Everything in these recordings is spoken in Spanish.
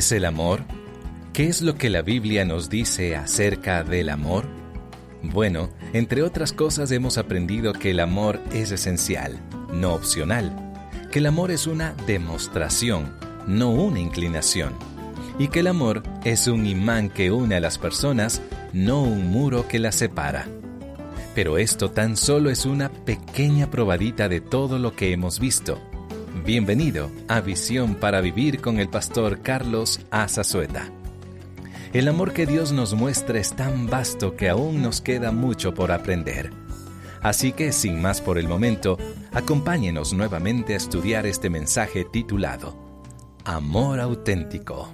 es el amor? ¿Qué es lo que la Biblia nos dice acerca del amor? Bueno, entre otras cosas hemos aprendido que el amor es esencial, no opcional, que el amor es una demostración, no una inclinación, y que el amor es un imán que une a las personas, no un muro que las separa. Pero esto tan solo es una pequeña probadita de todo lo que hemos visto. Bienvenido a Visión para Vivir con el pastor Carlos Azazueta. El amor que Dios nos muestra es tan vasto que aún nos queda mucho por aprender. Así que, sin más por el momento, acompáñenos nuevamente a estudiar este mensaje titulado Amor Auténtico.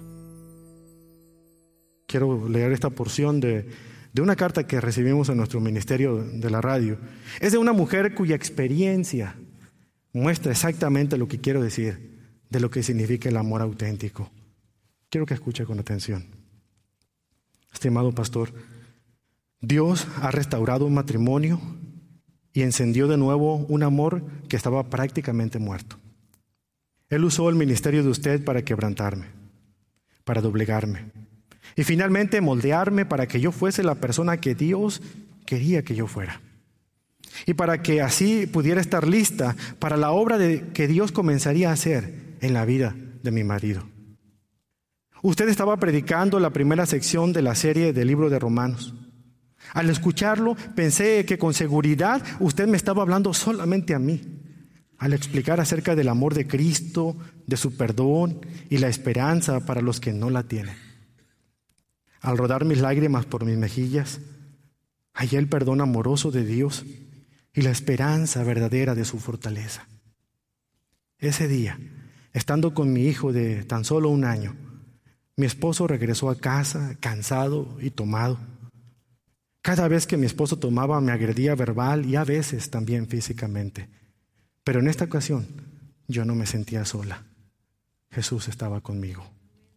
Quiero leer esta porción de una carta que recibimos en nuestro ministerio de la radio. Es de una mujer cuya experiencia muestra exactamente lo que quiero decir de lo que significa el amor auténtico. Quiero que escuche con atención. Estimado pastor, Dios ha restaurado un matrimonio y encendió de nuevo un amor que estaba prácticamente muerto. Él usó el ministerio de usted para quebrantarme, para doblegarme y finalmente moldearme para que yo fuese la persona que Dios quería que yo fuera. Y para que así pudiera estar lista para la obra que Dios comenzaría a hacer en la vida de mi marido. Usted estaba predicando la primera sección de la serie del libro de Romanos. Al escucharlo, pensé que con seguridad usted me estaba hablando solamente a mí, al explicar acerca del amor de Cristo, de su perdón y la esperanza para los que no la tienen. Al rodar mis lágrimas por mis mejillas, hallé el perdón amoroso de Dios y la esperanza verdadera de su fortaleza. Ese día, estando con mi hijo de tan solo 1 año, mi esposo regresó a casa cansado y tomado. Cada vez que mi esposo tomaba me agredía verbal y a veces también físicamente. Pero en esta ocasión yo no me sentía sola. Jesús estaba conmigo.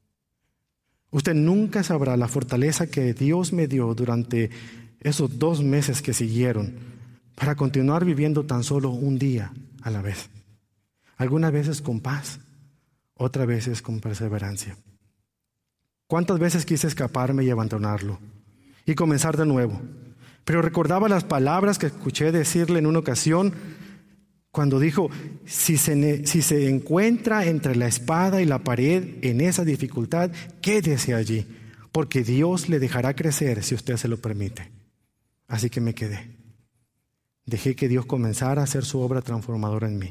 Usted nunca sabrá la fortaleza que Dios me dio durante esos 2 meses que siguieron para continuar viviendo tan solo un día a la vez. Algunas veces con paz, otras veces con perseverancia. ¿Cuántas veces quise escaparme y abandonarlo y comenzar de nuevo? Pero recordaba las palabras que escuché decirle en una ocasión cuando dijo, si se encuentra entre la espada y la pared en esa dificultad, quédese allí, porque Dios le dejará crecer si usted se lo permite. Así que me quedé. Dejé que Dios comenzara a hacer su obra transformadora en mí.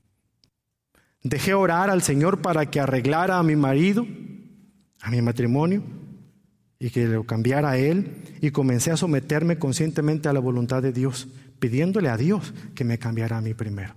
Dejé orar al Señor para que arreglara a mi marido, a mi matrimonio, y que lo cambiara a Él, y comencé a someterme conscientemente a la voluntad de Dios, pidiéndole a Dios que me cambiara a mí primero.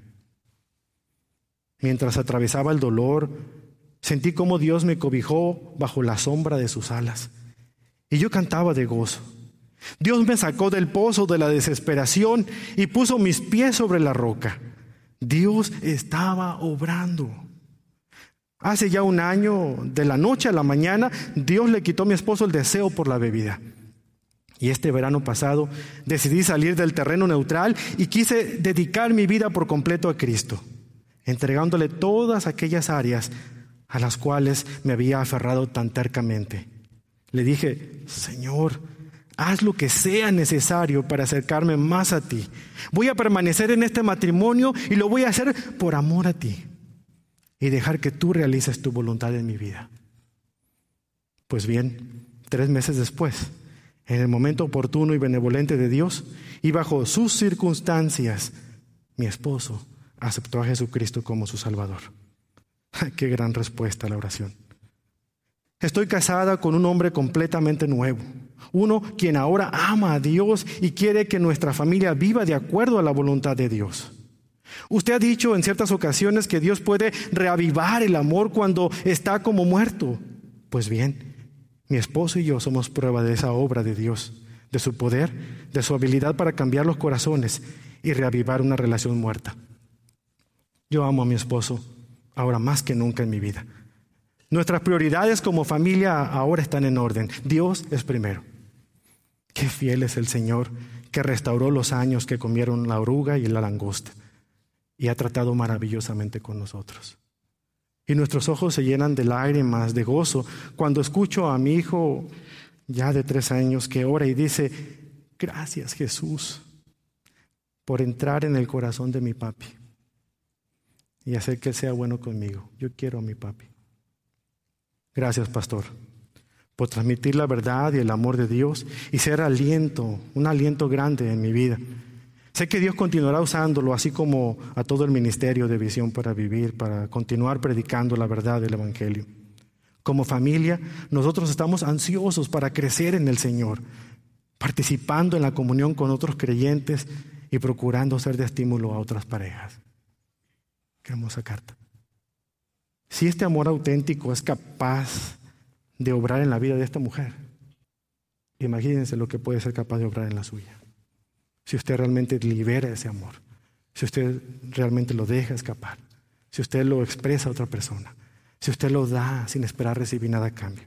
Mientras atravesaba el dolor, sentí cómo Dios me cobijó bajo la sombra de sus alas, y yo cantaba de gozo. Dios me sacó del pozo de la desesperación y puso mis pies sobre la roca. Dios estaba obrando. Hace ya 1 año, de la noche a la mañana, Dios le quitó a mi esposo el deseo por la bebida. Y este verano pasado decidí salir del terreno neutral y quise dedicar mi vida por completo a Cristo, entregándole todas aquellas áreas a las cuales me había aferrado tan tercamente. Le dije, Señor, haz lo que sea necesario para acercarme más a ti. Voy a permanecer en este matrimonio y lo voy a hacer por amor a ti y dejar que tú realices tu voluntad en mi vida. Pues bien, 3 meses después, en el momento oportuno y benevolente de Dios y bajo sus circunstancias, mi esposo aceptó a Jesucristo como su Salvador. ¡Qué gran respuesta a la oración! Estoy casada con un hombre completamente nuevo, uno quien ahora ama a Dios y quiere que nuestra familia viva de acuerdo a la voluntad de Dios. Usted ha dicho en ciertas ocasiones que Dios puede reavivar el amor cuando está como muerto. Pues bien, mi esposo y yo somos prueba de esa obra de Dios, de su poder, de su habilidad para cambiar los corazones y reavivar una relación muerta. Yo amo a mi esposo ahora más que nunca en mi vida. Nuestras prioridades como familia ahora están en orden. Dios es primero. Qué fiel es el Señor que restauró los años que comieron la oruga y la langosta y ha tratado maravillosamente con nosotros. Y nuestros ojos se llenan de lágrimas, de gozo, cuando escucho a mi hijo ya de 3 años que ora y dice: gracias, Jesús, por entrar en el corazón de mi papi y hacer que él sea bueno conmigo. Yo quiero a mi papi. Gracias, pastor, por transmitir la verdad y el amor de Dios y ser aliento, un aliento grande en mi vida. Sé que Dios continuará usándolo, así como a todo el ministerio de Visión para Vivir, para continuar predicando la verdad del Evangelio. Como familia, nosotros estamos ansiosos para crecer en el Señor, participando en la comunión con otros creyentes y procurando ser de estímulo a otras parejas. Qué hermosa carta. Si este amor auténtico es capaz de obrar en la vida de esta mujer, imagínense lo que puede ser capaz de obrar en la suya. Si usted realmente libera ese amor, si usted realmente lo deja escapar, si usted lo expresa a otra persona, si usted lo da sin esperar recibir nada a cambio.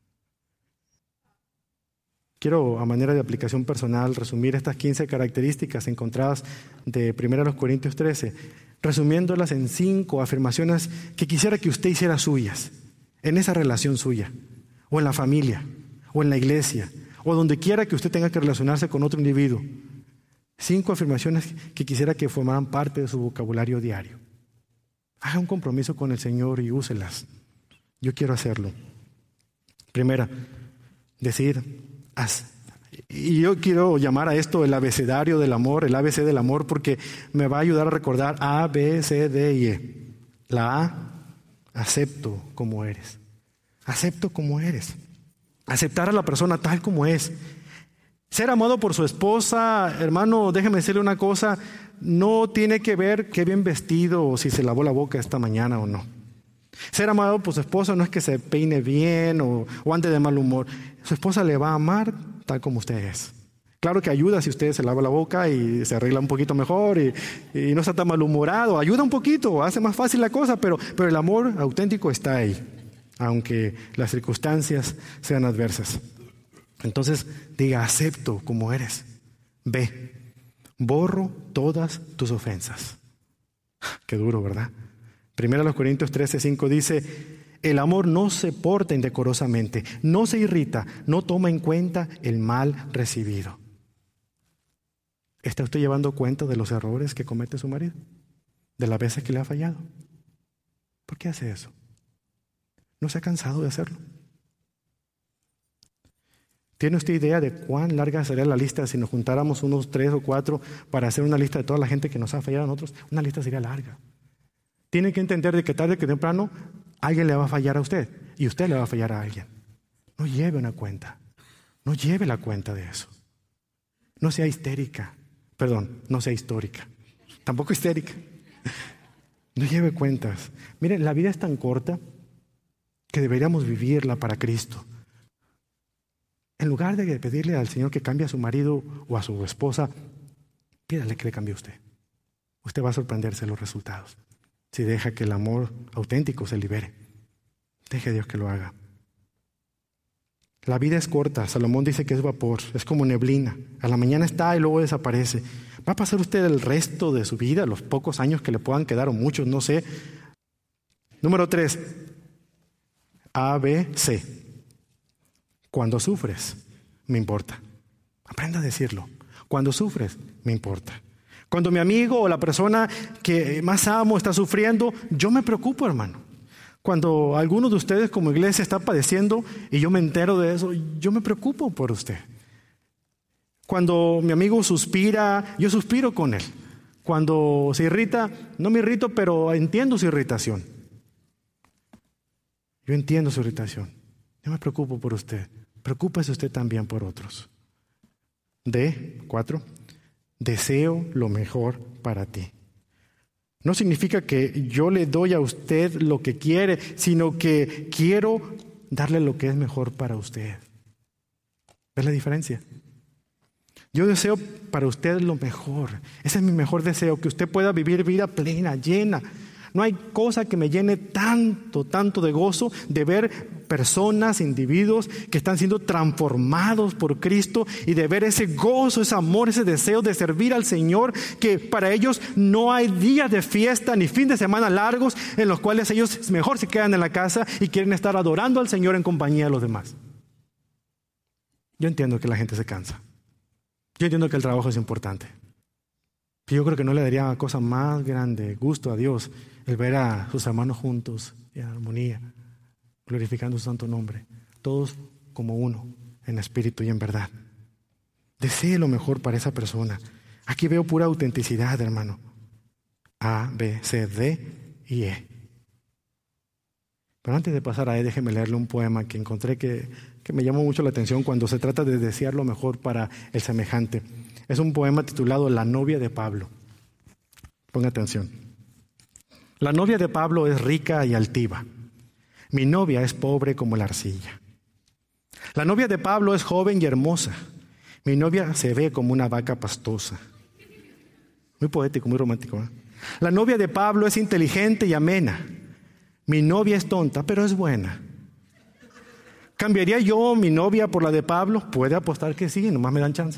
Quiero, a manera de aplicación personal, resumir estas 15 características encontradas de 1 Corintios 13, resumiéndolas en 5 afirmaciones que quisiera que usted hiciera suyas, en esa relación suya, o en la familia, o en la iglesia, o donde quiera que usted tenga que relacionarse con otro individuo. 5 afirmaciones que quisiera que formaran parte de su vocabulario diario. Haga un compromiso con el Señor y úselas. Yo quiero hacerlo. Primera, decir, haz. Y yo quiero llamar a esto el abecedario del amor, el ABC del amor, porque me va a ayudar a recordar A, B, C, D y E. La A, acepto como eres. Acepto como eres. Aceptar a la persona tal como es. Ser amado por su esposa, hermano, déjeme decirle una cosa, no tiene que ver qué bien vestido o si se lavó la boca esta mañana o no. Ser amado por su esposa no es que se peine bien o ande de mal humor. Su esposa le va a amar tal como usted es. Claro que ayuda si usted se lava la boca y se arregla un poquito mejor y no está tan malhumorado. Ayuda un poquito, hace más fácil la cosa, pero el amor auténtico está ahí, aunque las circunstancias sean adversas. Entonces diga, acepto como eres. B, borro todas tus ofensas. Qué duro, ¿verdad? 1 Corintios 13:5 dice: el amor no se porta indecorosamente, no se irrita, no toma en cuenta el mal recibido. ¿Está usted llevando cuenta de los errores que comete su marido? ¿De las veces que le ha fallado? ¿Por qué hace eso? ¿No se ha cansado de hacerlo? ¿Tiene usted idea de cuán larga sería la lista si nos juntáramos unos 3 o 4 para hacer una lista de toda la gente que nos ha fallado a nosotros? Una lista sería larga. Tiene que entender de que tarde que temprano alguien le va a fallar a usted y usted le va a fallar a alguien. No lleve una cuenta. No lleve la cuenta de eso. No sea histérica. Perdón, no sea histórica. Tampoco histérica. No lleve cuentas. Miren, la vida es tan corta que deberíamos vivirla para Cristo. En lugar de pedirle al Señor que cambie a su marido o a su esposa, pídale que le cambie a usted. Usted va a sorprenderse de los resultados si deja que el amor auténtico se libere. Deje a Dios que lo haga. La vida es corta. Salomón dice que es vapor, es como neblina. A la mañana está y luego desaparece. Va a pasar usted el resto de su vida, los pocos años que le puedan quedar o muchos, no sé. Número 3. A, B, C. Cuando sufres, me importa. Aprenda a decirlo. Cuando sufres, me importa. Cuando mi amigo o la persona que más amo está sufriendo, yo me preocupo, hermano. Cuando alguno de ustedes como iglesia está padeciendo y yo me entero de eso, yo me preocupo por usted. Cuando mi amigo suspira, yo suspiro con él. Cuando se irrita, no me irrito, pero entiendo su irritación. Yo entiendo su irritación. Yo me preocupo por usted. Preocúpese usted también por otros. 4. Deseo lo mejor para ti. No significa que yo le doy a usted lo que quiere, sino que quiero darle lo que es mejor para usted. ¿Ves la diferencia? Yo deseo para usted lo mejor. Ese es mi mejor deseo, que usted pueda vivir vida plena, llena. No hay cosa que me llene tanto de gozo de ver personas, individuos que están siendo transformados por Cristo y de ver ese gozo, ese amor, ese deseo de servir al Señor, que para ellos no hay días de fiesta ni fin de semana largos en los cuales ellos mejor se quedan en la casa y quieren estar adorando al Señor en compañía de los demás. Yo entiendo que la gente se cansa. Yo entiendo que el trabajo es importante. Yo creo que no le daría cosa más grande, gusto a Dios, el ver a sus hermanos juntos, en armonía, glorificando su santo nombre, todos como uno, en espíritu y en verdad. Desee lo mejor para esa persona. Aquí veo pura autenticidad, hermano. A, B, C, D y E. Pero antes de pasar a E, déjeme leerle un poema que encontré que me llamó mucho la atención cuando se trata de desear lo mejor para el semejante. Es un poema titulado La novia de Pablo. Ponga atención. La novia de Pablo es rica y altiva. Mi novia es pobre como la arcilla. La novia de Pablo es joven y hermosa. Mi novia se ve como una vaca pastosa. Muy poético, muy romántico, ¿eh? La novia de Pablo es inteligente y amena. Mi novia es tonta, pero es buena. ¿Cambiaría yo mi novia por la de Pablo? Puede apostar que sí, nomás me dan chance.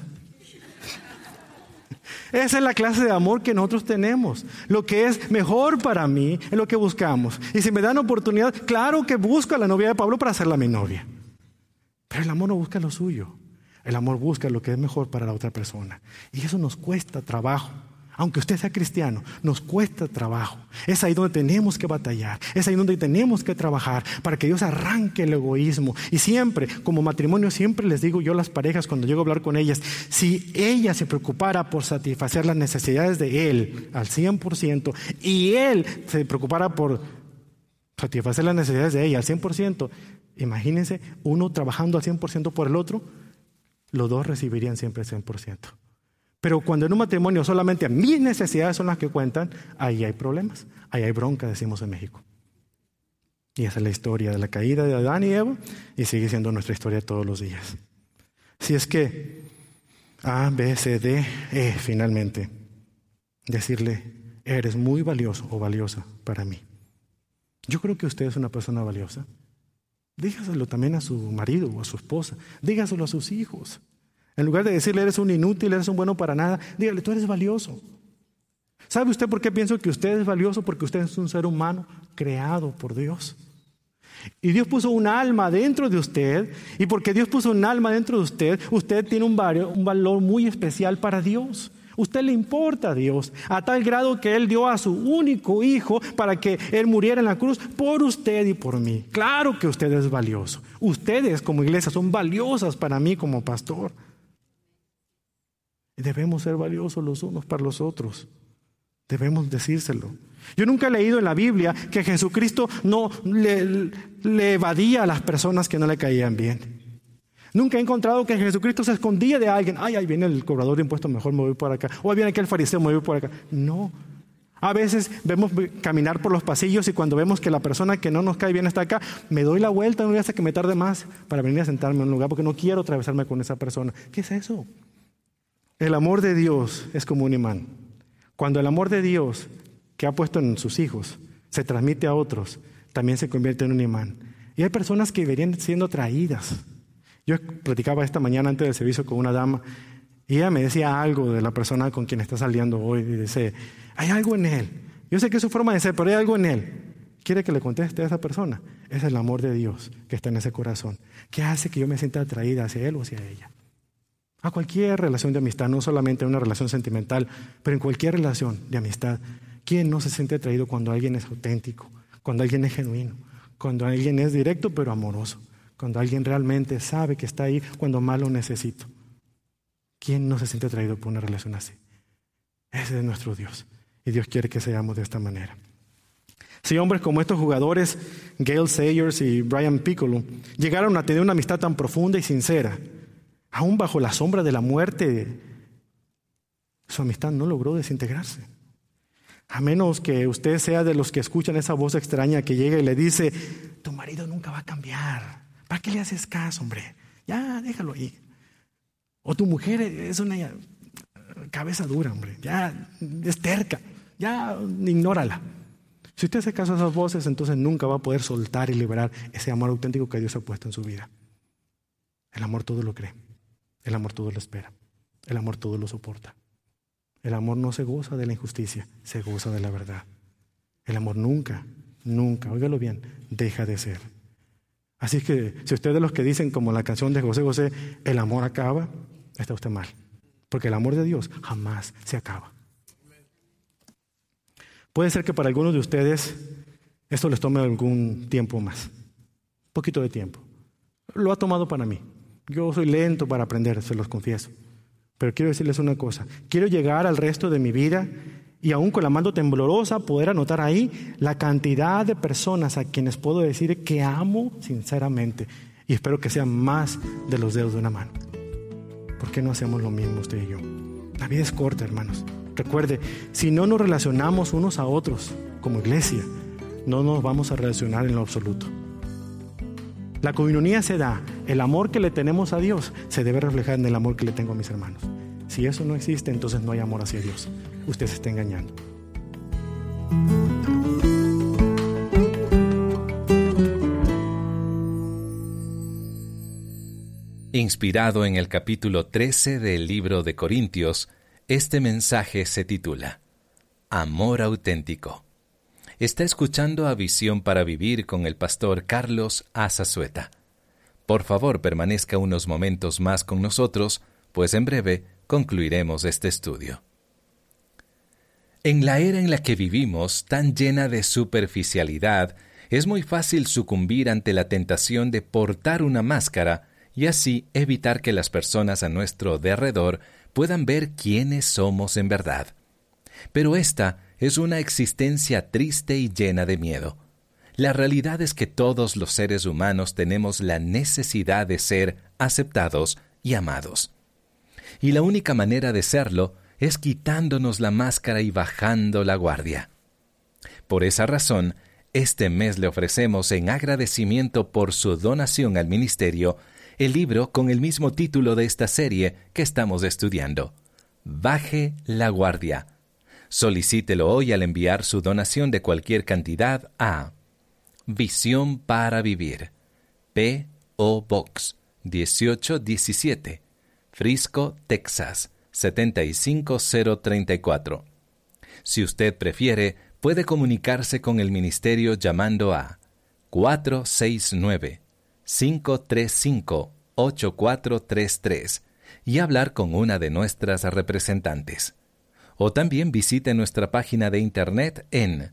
Esa es la clase de amor que nosotros tenemos. Lo que es mejor para mí es lo que buscamos. Y si me dan oportunidad, claro que busco a la novia de Pablo para hacerla mi novia. Pero el amor no busca lo suyo. El amor busca lo que es mejor para la otra persona. Y eso nos cuesta trabajo. Aunque usted sea cristiano, nos cuesta trabajo. Es ahí donde tenemos que batallar. Es ahí donde tenemos que trabajar para que Dios arranque el egoísmo. Y siempre, como matrimonio, siempre les digo yo a las parejas cuando llego a hablar con ellas, si ella se preocupara por satisfacer las necesidades de él al 100% y él se preocupara por satisfacer las necesidades de ella al 100%, imagínense uno trabajando al 100% por el otro, los dos recibirían siempre el 100%. Pero cuando en un matrimonio solamente mis necesidades son las que cuentan, ahí hay problemas, ahí hay bronca, decimos en México. Y esa es la historia de la caída de Adán y Eva y sigue siendo nuestra historia todos los días. Si es que A, B, C, D, E, finalmente, decirle, eres muy valioso o valiosa para mí. Yo creo que usted es una persona valiosa. Dígaselo también a su marido o a su esposa. Dígaselo a sus hijos. En lugar de decirle, eres un inútil, eres un bueno para nada, dígale, tú eres valioso. ¿Sabe usted por qué pienso que usted es valioso? Porque usted es un ser humano creado por Dios. Y Dios puso un alma dentro de usted, y porque Dios puso un alma dentro de usted, usted tiene un valor muy especial para Dios. Usted le importa a Dios, a tal grado que Él dio a su único hijo para que Él muriera en la cruz por usted y por mí. Claro que usted es valioso. Ustedes como iglesia son valiosas para mí como pastor. Debemos ser valiosos los unos para los otros. Debemos decírselo. Yo nunca he leído en la Biblia que Jesucristo no le evadía a las personas que no le caían bien. Nunca he encontrado que Jesucristo se escondía de alguien. Ay, ahí viene el cobrador de impuestos, mejor me voy por acá. O ahí viene aquel fariseo, me voy por acá. No. A veces vemos caminar por los pasillos y cuando vemos que la persona que no nos cae bien está acá, me doy la vuelta, no voy hasta que me tarde más para venir a sentarme en un lugar porque no quiero atravesarme con esa persona. ¿Qué es eso? El amor de Dios es como un imán. Cuando el amor de Dios que ha puesto en sus hijos se transmite a otros, también se convierte en un imán. Y hay personas que venían siendo atraídas. Yo platicaba esta mañana antes del servicio con una dama y ella me decía algo de la persona con quien está saliendo hoy. Y dice, hay algo en él. Yo sé que es su forma de ser, pero hay algo en él. ¿Quiere que le conteste a esa persona? Es el amor de Dios que está en ese corazón, que hace que yo me sienta atraída hacia él o hacia ella. A cualquier relación de amistad, no solamente una relación sentimental, pero en cualquier relación de amistad, ¿quién no se siente atraído cuando alguien es auténtico, cuando alguien es genuino, cuando alguien es directo pero amoroso, cuando alguien realmente sabe que está ahí cuando más lo necesito? ¿Quién no se siente atraído por una relación así? Ese es nuestro Dios y Dios quiere que seamos de esta manera. Si hombres como estos jugadores, Gale Sayers y Brian Piccolo, llegaron a tener una amistad tan profunda y sincera, aún bajo la sombra de la muerte, su amistad no logró desintegrarse. A menos que usted sea de los que escuchan esa voz extraña que llega y le dice, tu marido nunca va a cambiar. ¿Para qué le haces caso, hombre? Ya, déjalo ahí. O tu mujer es una cabeza dura, hombre. Ya, es terca. Ya, ignórala. Si usted hace caso a esas voces, entonces nunca va a poder soltar y liberar ese amor auténtico que Dios ha puesto en su vida. El amor todo lo cree. El amor todo lo espera. El amor todo lo soporta. El amor no se goza de la injusticia, se goza de la verdad. El amor nunca, óigalo bien, deja de ser. Así que si usted es de los que dicen, como la canción de José José, el amor acaba, está usted mal. Porque el amor de Dios jamás se acaba. Puede ser que para algunos de ustedes esto les tome algún tiempo más. Un poquito de tiempo. Lo ha tomado para mí. Yo soy lento para aprender, se los confieso. Pero quiero decirles una cosa. Quiero llegar al resto de mi vida y aún con la mano temblorosa poder anotar ahí la cantidad de personas a quienes puedo decir que amo sinceramente. Y espero que sean más de los dedos de una mano. ¿Por qué no hacemos lo mismo usted y yo? La vida es corta, hermanos. Recuerde, si no nos relacionamos unos a otros como iglesia, no nos vamos a relacionar en lo absoluto. La coinonía se da, el amor que le tenemos a Dios se debe reflejar en el amor que le tengo a mis hermanos. Si eso no existe, entonces no hay amor hacia Dios. Usted se está engañando. Inspirado en el capítulo 13 del libro de Corintios, este mensaje se titula Amor auténtico. Está escuchando a Visión para Vivir con el pastor Carlos Azazueta. Por favor, permanezca unos momentos más con nosotros, pues en breve concluiremos este estudio. En la era en la que vivimos, tan llena de superficialidad, es muy fácil sucumbir ante la tentación de portar una máscara y así evitar que las personas a nuestro derredor puedan ver quiénes somos en verdad. Pero esta es una existencia triste y llena de miedo. La realidad es que todos los seres humanos tenemos la necesidad de ser aceptados y amados. Y la única manera de serlo es quitándonos la máscara y bajando la guardia. Por esa razón, este mes le ofrecemos en agradecimiento por su donación al ministerio el libro con el mismo título de esta serie que estamos estudiando, Baje la guardia. Solicítelo hoy al enviar su donación de cualquier cantidad a Visión para Vivir, P.O. Box 1817, Frisco, Texas 75034. Si usted prefiere, puede comunicarse con el ministerio llamando a 469-535-8433 y hablar con una de nuestras representantes. O también visite nuestra página de internet en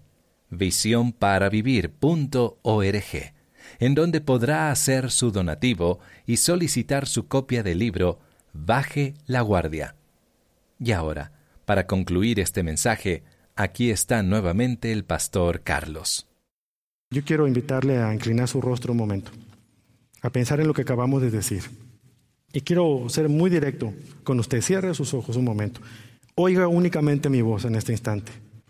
visionparavivir.org, en donde podrá hacer su donativo y solicitar su copia del libro Baje la guardia. Y ahora, para concluir este mensaje, aquí está nuevamente el pastor Carlos. Yo quiero invitarle a inclinar su rostro un momento, a pensar en lo que acabamos de decir. Y quiero ser muy directo con usted. Cierre sus ojos un momento. Oiga únicamente mi voz en este instante.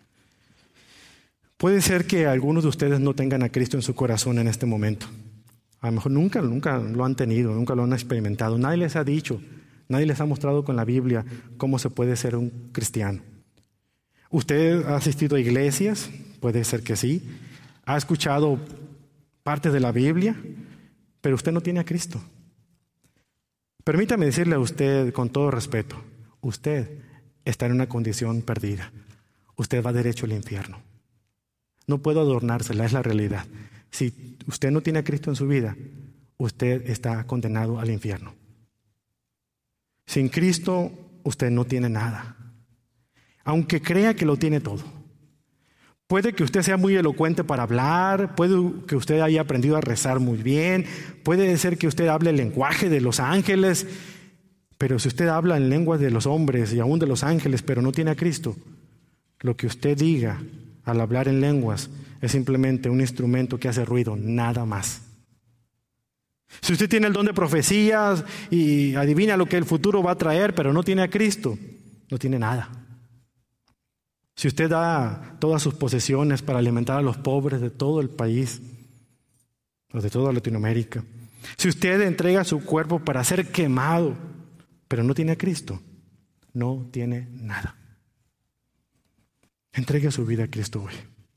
Puede ser que algunos de ustedes no tengan a Cristo en su corazón en este momento. A lo mejor nunca lo han tenido, nunca lo han experimentado. Nadie les ha dicho, nadie les ha mostrado con la Biblia cómo se puede ser un cristiano. ¿Usted ha asistido a iglesias? Puede ser que sí. ¿Ha escuchado parte de la Biblia? Pero usted no tiene a Cristo. Permítame decirle a usted con todo respeto, usted está en una condición perdida. Usted va derecho al infierno. No puedo adornársela, es la realidad. Si usted no tiene a Cristo en su vida, usted está condenado al infierno. Sin Cristo, usted no tiene nada. Aunque crea que lo tiene todo. Puede que usted sea muy elocuente para hablar, puede que usted haya aprendido a rezar muy bien, puede ser que usted hable el lenguaje de los ángeles, pero si usted habla en lenguas de los hombres y aún de los ángeles, pero no tiene a Cristo, lo que usted diga al hablar en lenguas es simplemente un instrumento que hace ruido, nada más. Si usted tiene el don de profecías y adivina lo que el futuro va a traer, pero no tiene a Cristo, no tiene nada. Si usted da todas sus posesiones para alimentar a los pobres de todo el país, o de toda Latinoamérica, si usted entrega su cuerpo para ser quemado, pero no tiene a Cristo, no tiene nada. Entregue su vida a Cristo hoy.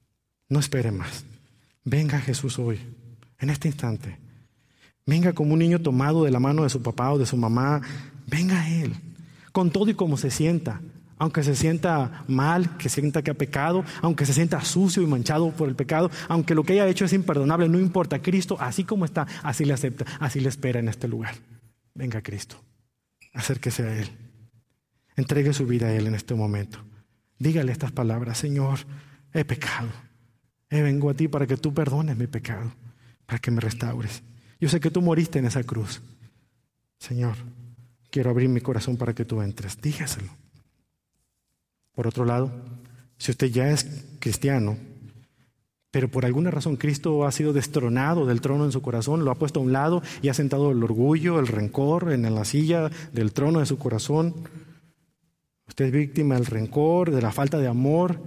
No espere más. Venga a Jesús hoy, en este instante. Venga como un niño tomado de la mano de su papá o de su mamá. Venga a Él, con todo y como se sienta. Aunque se sienta mal, que sienta que ha pecado, aunque se sienta sucio y manchado por el pecado, aunque lo que haya hecho es imperdonable, no importa. Cristo, así como está, así le acepta, así le espera en este lugar. Venga Cristo, acérquese a Él. Entregue su vida a Él en este momento. Dígale estas palabras: Señor, he pecado. Vengo a ti para que tú perdones mi pecado, para que me restaures. Yo sé que tú moriste en esa cruz. Señor, quiero abrir mi corazón para que tú entres. Dígaselo. Por otro lado, si usted ya es cristiano, pero por alguna razón Cristo ha sido destronado del trono en su corazón, lo ha puesto a un lado y ha sentado el orgullo, el rencor en la silla del trono de su corazón. Usted es víctima del rencor, de la falta de amor.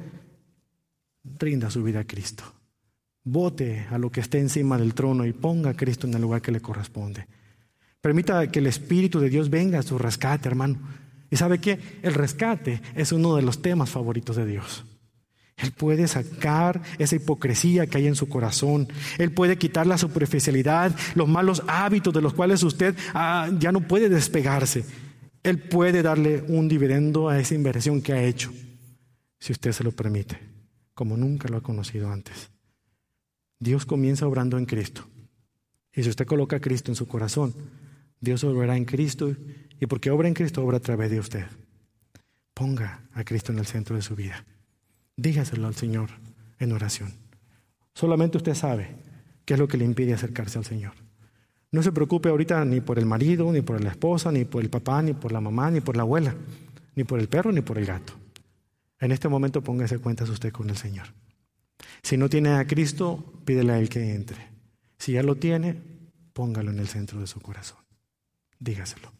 Rinda su vida a Cristo. Vote a lo que esté encima del trono y ponga a Cristo en el lugar que le corresponde. Permita que el Espíritu de Dios venga a su rescate, hermano. ¿Y sabe qué? El rescate es uno de los temas favoritos de Dios. Él puede sacar esa hipocresía que hay en su corazón. Él puede quitar la superficialidad, los malos hábitos de los cuales usted ya no puede despegarse. Él puede darle un dividendo a esa inversión que ha hecho, si usted se lo permite, como nunca lo ha conocido antes. Dios comienza obrando en Cristo. Y si usted coloca a Cristo en su corazón, Dios obrará en Cristo, y porque obra en Cristo, obra a través de usted. Ponga a Cristo en el centro de su vida. Dígaselo al Señor en oración. Solamente usted sabe qué es lo que le impide acercarse al Señor. No se preocupe ahorita ni por el marido, ni por la esposa, ni por el papá, ni por la mamá, ni por la abuela, ni por el perro, ni por el gato. En este momento póngase cuentas usted con el Señor. Si no tiene a Cristo, pídele a Él que entre. Si ya lo tiene, póngalo en el centro de su corazón. Dígaselo.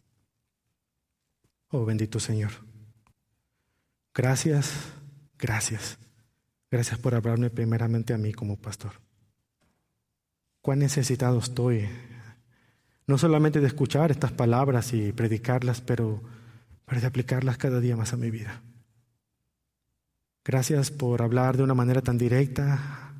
Oh, bendito Señor. Gracias, gracias. Gracias por hablarme primeramente a mí como pastor. Cuán necesitado estoy, no solamente de escuchar estas palabras y predicarlas, pero de aplicarlas cada día más a mi vida. Gracias por hablar de una manera tan directa,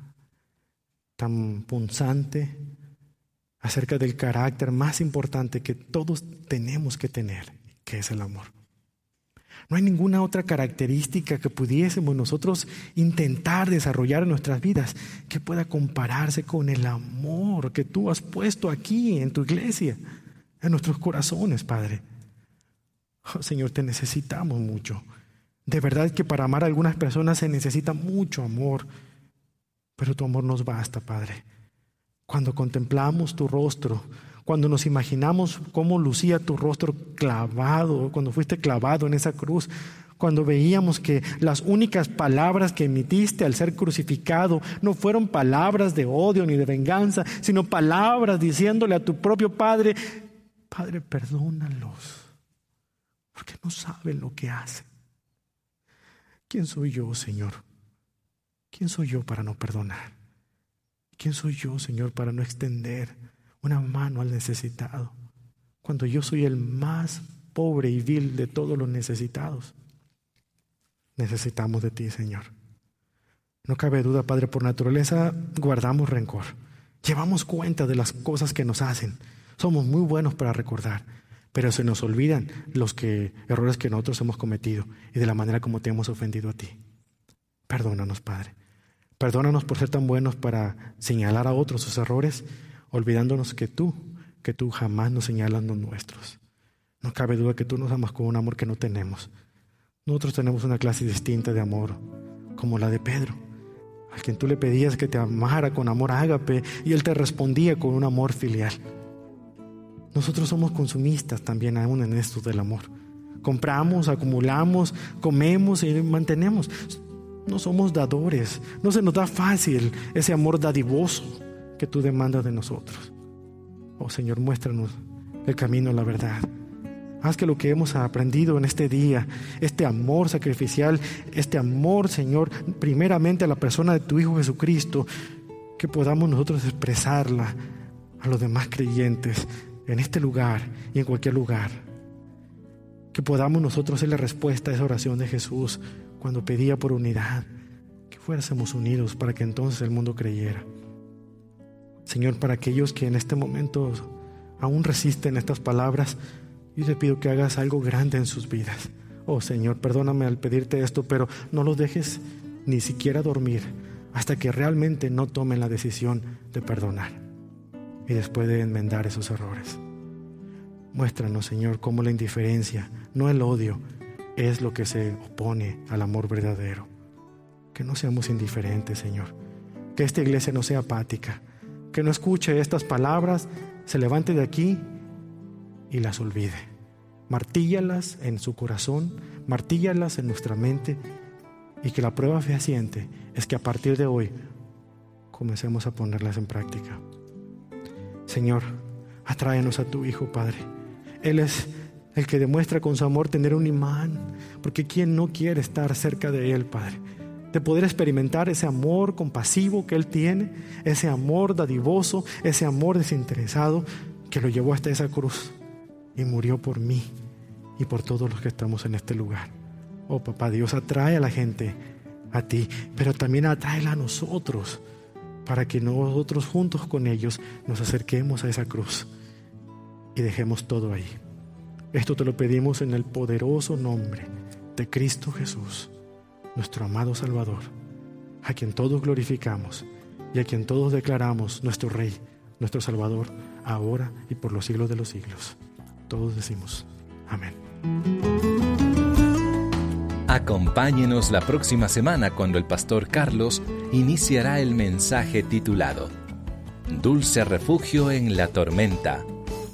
tan punzante, acerca del carácter más importante que todos tenemos que tener, que es el amor. No hay ninguna otra característica que pudiésemos nosotros intentar desarrollar en nuestras vidas que pueda compararse con el amor que tú has puesto aquí en tu iglesia, en nuestros corazones, Padre. Oh, Señor, te necesitamos mucho. De verdad que para amar a algunas personas se necesita mucho amor, pero tu amor nos basta, Padre. Cuando contemplamos tu rostro, cuando nos imaginamos cómo lucía tu rostro clavado, cuando fuiste clavado en esa cruz, cuando veíamos que las únicas palabras que emitiste al ser crucificado no fueron palabras de odio ni de venganza, sino palabras diciéndole a tu propio Padre: Padre, perdónalos, porque no saben lo que hacen. ¿Quién soy yo, Señor? ¿Quién soy yo para no perdonar? ¿Quién soy yo, Señor, para no extender una mano al necesitado, cuando yo soy el más pobre y vil de todos los necesitados? Necesitamos de ti, Señor. No cabe duda, Padre, por naturaleza guardamos rencor. Llevamos cuenta de las cosas que nos hacen. Somos muy buenos para recordar, pero se nos olvidan los errores que nosotros hemos cometido y de la manera como te hemos ofendido a ti. Perdónanos, Padre. Perdónanos por ser tan buenos para señalar a otros sus errores, olvidándonos que tú jamás nos señalas los nuestros. No cabe duda que tú nos amas con un amor que no tenemos. Nosotros tenemos una clase distinta de amor, como la de Pedro, a quien tú le pedías que te amara con amor ágape y él te respondía con un amor filial. Nosotros somos consumistas también aún en esto del amor. Compramos, acumulamos, comemos y mantenemos. No somos dadores. No se nos da fácil ese amor dadivoso que tú demandas de nosotros. Oh Señor, muéstranos el camino a la verdad. Haz que lo que hemos aprendido en este día, este amor sacrificial, este amor, Señor, primeramente a la persona de tu Hijo Jesucristo, que podamos nosotros expresarla a los demás creyentes en este lugar y en cualquier lugar. Que podamos nosotros ser la respuesta a esa oración de Jesús cuando pedía por unidad. Que fuésemos unidos para que entonces el mundo creyera. Señor, para aquellos que en este momento aún resisten estas palabras, yo te pido que hagas algo grande en sus vidas. Oh Señor, perdóname al pedirte esto, pero no los dejes ni siquiera dormir hasta que realmente no tomen la decisión de perdonar y después de enmendar esos errores. Muéstranos, Señor, cómo la indiferencia, no el odio, es lo que se opone al amor verdadero. Que no seamos indiferentes, Señor. Que esta iglesia no sea apática. Que no escuche estas palabras, se levante de aquí y las olvide. Martíllalas en su corazón, martíllalas en nuestra mente, y que la prueba fehaciente es que a partir de hoy comencemos a ponerlas en práctica. Señor, atráenos a tu Hijo, Padre. Él es el que demuestra con su amor tener un imán, porque ¿quién no quiere estar cerca de Él, Padre? De poder experimentar ese amor compasivo que Él tiene, ese amor dadivoso, ese amor desinteresado que lo llevó hasta esa cruz y murió por mí y por todos los que estamos en este lugar. Oh Papá Dios, atrae a la gente a ti, pero también atráela a nosotros, para que nosotros juntos con ellos nos acerquemos a esa cruz y dejemos todo ahí. Esto te lo pedimos en el poderoso nombre de Cristo Jesús, nuestro amado Salvador, a quien todos glorificamos y a quien todos declaramos nuestro Rey, nuestro Salvador, ahora y por los siglos de los siglos. Todos decimos amén. Acompáñenos la próxima semana cuando el pastor Carlos iniciará el mensaje titulado Dulce refugio en la tormenta.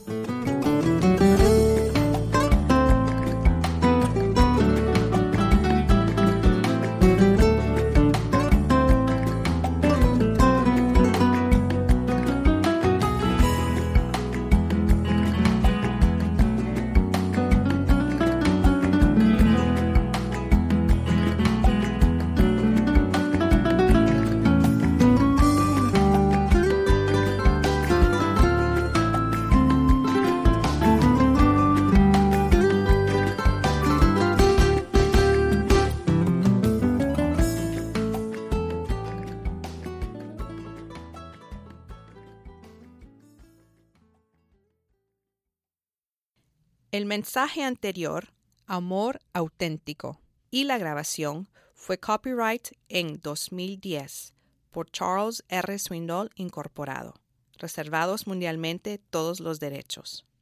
El mensaje anterior, Amor Auténtico, y la grabación fue copyright en 2010 por Charles R. Swindoll Incorporado. Reservados mundialmente todos los derechos.